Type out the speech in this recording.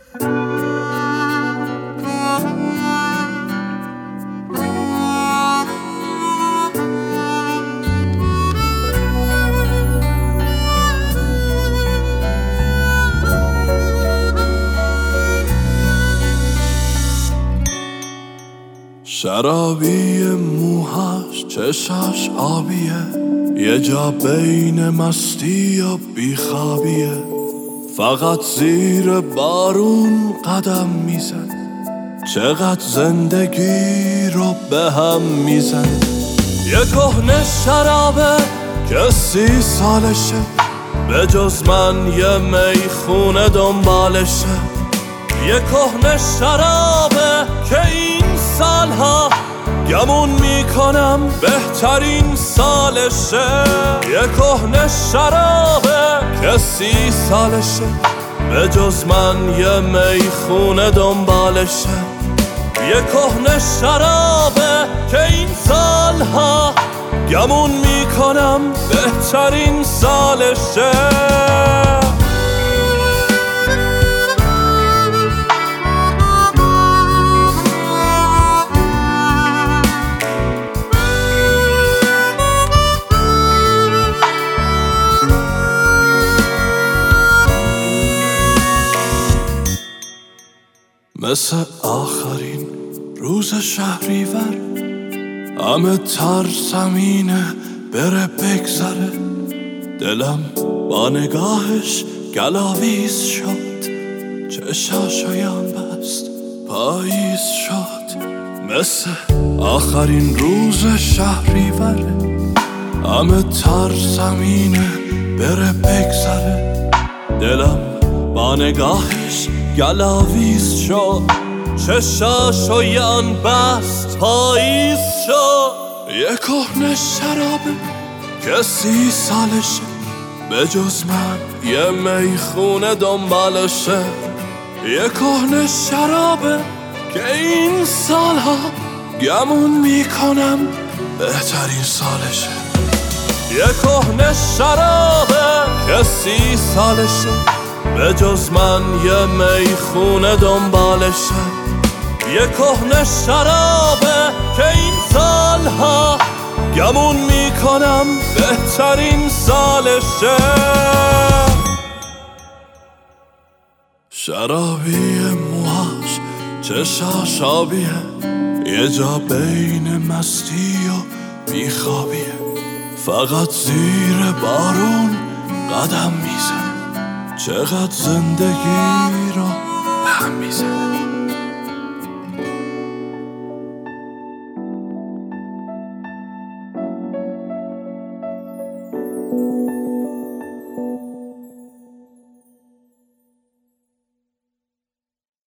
شرابی موهاش چشاش آبیه، یه جا بین مستی و بیخوابیه، فقط زیر بارون قدم میزن، چقدر زندگی رو به هم میزن. یه کهنه شرابه که 30 سالشه، به جز من یه میخونه دنبالشه. یه کهنه شرابه که این سالها گمون میکنم بهترین سالشه. یه کهنه شرابه که 30 سالشه، به جز من یه میخونه دنبالشه. یه کهنه شرابه که این سالها گمون میکنم بهترین سالشه. مثل آخرین روز شهریور، همه ترسمینه بره بگذره. دلم با نگاهش گلاویز شد، چشاشایم بست پاییز شد. مثل آخرین روز شهریور، همه ترسمینه بره بگذره. دلم با نگاهش گلاویز شد، چشاشایم بست پاییز شد. یه کهنه شرابه که 30 سالشه، به جز من یه میخونه دنبالشه. یه کهنه شرابه که این سالها گمون میکنم بهترین سالشه. یه کهنه شرابه که 30 سالشه، به جز من یه میخونه دنبالشه. یه کهنه شرابه که این سالها گمون میکنم بهترین سالشه. شرابی موهاش چشاش آبیه، یه جا بین مستی و بیخوابیه، فقط زیر بارون قدم میزنه، چقدر زندگی رو به هم میزنه.